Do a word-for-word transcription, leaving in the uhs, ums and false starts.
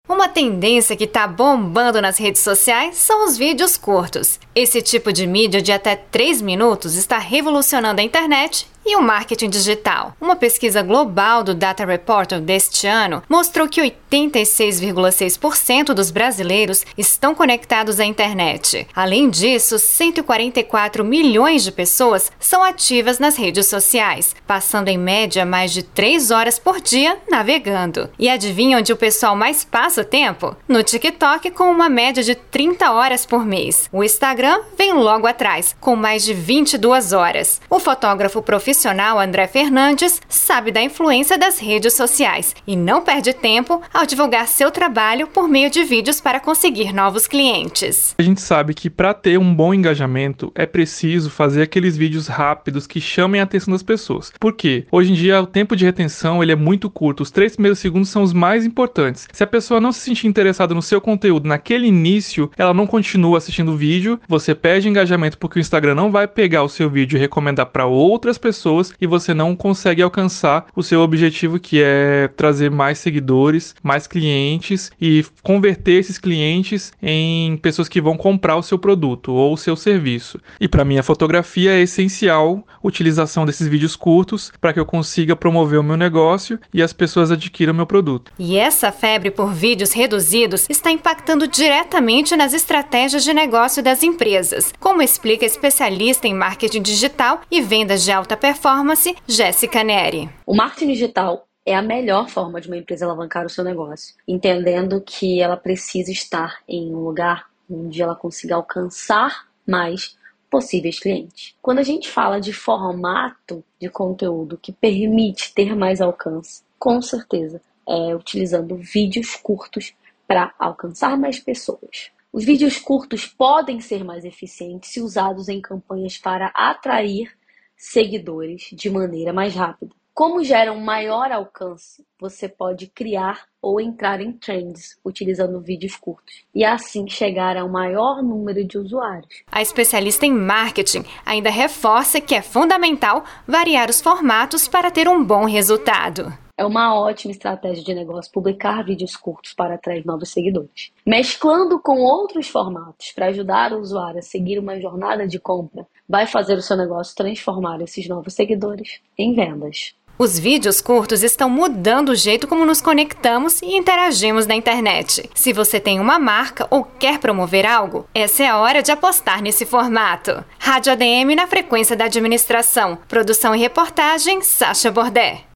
Uma tendência que está bombando nas redes sociais são os vídeos curtos. Esse tipo de mídia de até três minutos está revolucionando a internet e o marketing digital. Uma pesquisa global do Data Reporter deste ano mostrou que oitenta e seis vírgula seis por cento dos brasileiros estão conectados à internet. Além disso, cento e quarenta e quatro milhões de pessoas são ativas nas redes sociais, passando em média mais de três horas por dia navegando. E adivinha onde o pessoal mais passa tempo? No TikTok, com uma média de trinta horas por mês. O Instagram vem logo atrás, com mais de vinte e duas horas. O fotógrafo profissional profissional André Fernandes sabe da influência das redes sociais e não perde tempo ao divulgar seu trabalho por meio de vídeos para conseguir novos clientes. A gente sabe que para ter um bom engajamento é preciso fazer aqueles vídeos rápidos que chamem a atenção das pessoas. Por quê? Hoje em dia o tempo de retenção ele é muito curto, os três primeiros segundos são os mais importantes. Se a pessoa não se sentir interessada no seu conteúdo naquele início, ela não continua assistindo o vídeo, você perde engajamento porque o Instagram não vai pegar o seu vídeo e recomendar para outras pessoas e você não consegue alcançar o seu objetivo, que é trazer mais seguidores, mais clientes e converter esses clientes em pessoas que vão comprar o seu produto ou o seu serviço. E para mim a fotografia é essencial a utilização desses vídeos curtos para que eu consiga promover o meu negócio e as pessoas adquiram o meu produto. E essa febre por vídeos reduzidos está impactando diretamente nas estratégias de negócio das empresas, como explica a especialista em marketing digital e vendas de alta performance Performance, Jéssica Neri. O marketing digital é a melhor forma de uma empresa alavancar o seu negócio, entendendo que ela precisa estar em um lugar onde ela consiga alcançar mais possíveis clientes. Quando a gente fala de formato de conteúdo que permite ter mais alcance, com certeza é utilizando vídeos curtos para alcançar mais pessoas. Os vídeos curtos podem ser mais eficientes se usados em campanhas para atrair seguidores de maneira mais rápida. Como geram maior alcance, você pode criar ou entrar em trends utilizando vídeos curtos e assim chegar ao maior número de usuários. A especialista em marketing ainda reforça que é fundamental variar os formatos para ter um bom resultado. É uma ótima estratégia de negócio publicar vídeos curtos para atrair novos seguidores. Mesclando com outros formatos para ajudar o usuário a seguir uma jornada de compra, vai fazer o seu negócio transformar esses novos seguidores em vendas. Os vídeos curtos estão mudando o jeito como nos conectamos e interagimos na internet. Se você tem uma marca ou quer promover algo, essa é a hora de apostar nesse formato. Rádio A D M na frequência da administração. Produção e reportagem, Sasha Bordé.